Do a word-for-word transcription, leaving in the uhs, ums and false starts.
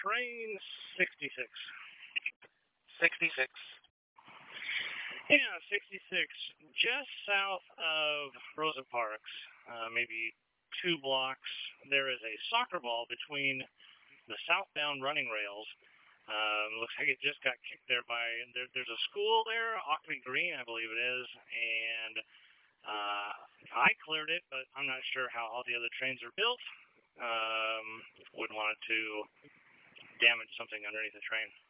train sixty-six. sixty-six. Yeah, sixty-six, just south of Rosa Parks, uh, maybe two blocks. There is a soccer ball between the southbound running rails. Um, looks like it just got kicked there by, there, there's a school there, Ockley Green, I believe it is, and uh, I cleared it, but I'm not sure how all the other trains are built. Um, wouldn't want it to damage something underneath the train.